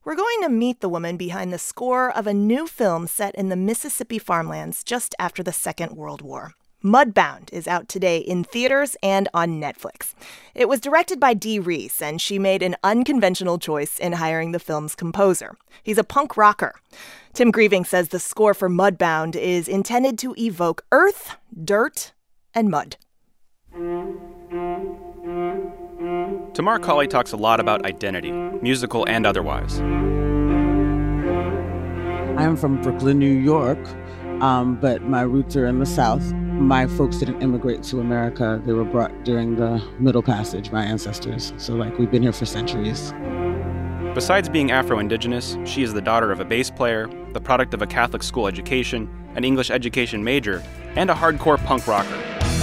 We're going to meet the woman behind the score of a new film set in the Mississippi farmlands just after the Second World War. Mudbound is out today in theaters and on Netflix. It was directed by Dee Rees, and she made an unconventional choice in hiring the film's composer. He's a punk rocker. Tim Grieving says the score for Mudbound is intended to evoke earth, dirt, and mud. Tamar Cawley talks a lot about identity, musical and otherwise. I am from Brooklyn, New York, but my roots are in the South. My folks didn't immigrate to America. They were brought during the Middle Passage, my ancestors. So, we've been here for centuries. Besides being Afro-Indigenous, she is the daughter of a bass player, the product of a Catholic school education, an English education major, and a hardcore punk rocker.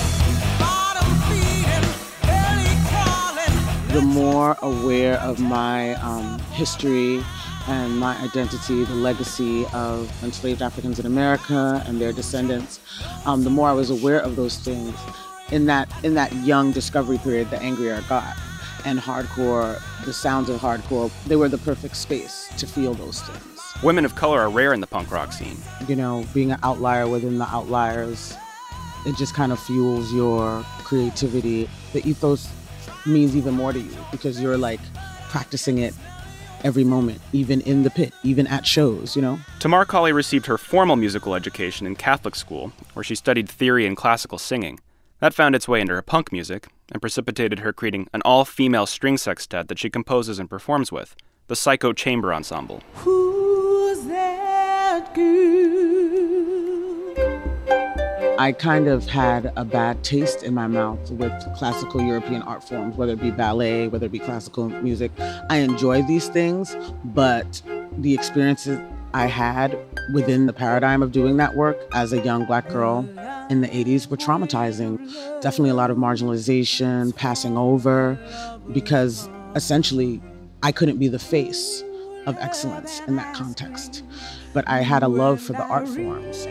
The more aware of my history and my identity, the legacy of enslaved Africans in America and their descendants, the more I was aware of those things. In that young discovery period, the angrier I got. And hardcore, the sounds of hardcore, they were the perfect space to feel those things. Women of color are rare in the punk rock scene. Being an outlier within the outliers, it just kind of fuels your creativity. The ethos means even more to you because you're practicing it every moment, even in the pit, even at shows, Tamar Cawley received her formal musical education in Catholic school, where she studied theory and classical singing. That found its way into her punk music and precipitated her creating an all-female string sextet that she composes and performs with, the Psycho Chamber Ensemble. Who's that girl? I kind of had a bad taste in my mouth with classical European art forms, whether it be ballet, whether it be classical music. I enjoy these things, but the experiences I had within the paradigm of doing that work as a young Black girl in the 80s were traumatizing. Definitely a lot of marginalization, passing over, because essentially I couldn't be the face of excellence in that context. But I had a love for the art forms.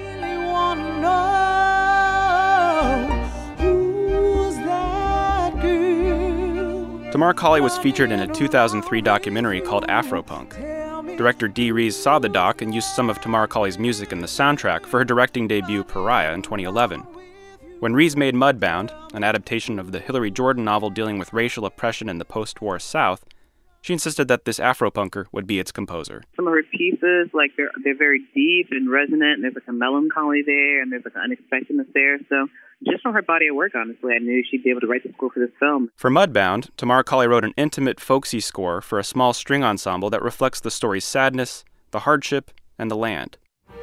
Tamar Cawley was featured in a 2003 documentary called Afropunk. Director Dee Rees saw the doc and used some of Tamar Cawley's music in the soundtrack for her directing debut Pariah in 2011. When Rees made Mudbound, an adaptation of the Hillary Jordan novel dealing with racial oppression in the post-war South, she insisted that this Afropunker would be its composer. Some of her pieces, they're very deep and resonant, and there's a melancholy there, and there's an unexpectedness there. So just from her body of work, honestly, I knew she'd be able to write the score for this film. For Mudbound, Tamar Cawley wrote an intimate, folksy score for a small string ensemble that reflects the story's sadness, the hardship, and the land.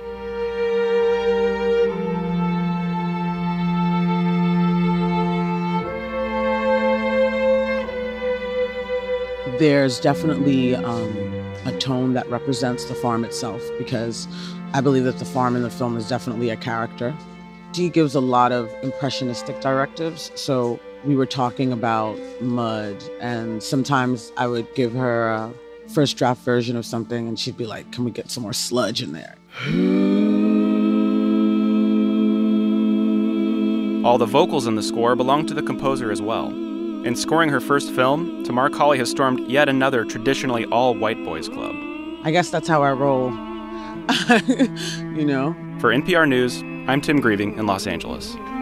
There's definitely a tone that represents the farm itself, because I believe that the farm in the film is definitely a character. She gives a lot of impressionistic directives, so we were talking about mud, and sometimes I would give her a first draft version of something, and she'd be like, can we get some more sludge in there? All the vocals in the score belong to the composer as well. In scoring her first film, Tamar Cawley has stormed yet another traditionally all-white boys club. I guess that's how I roll, For NPR News, I'm Tim Grieving in Los Angeles.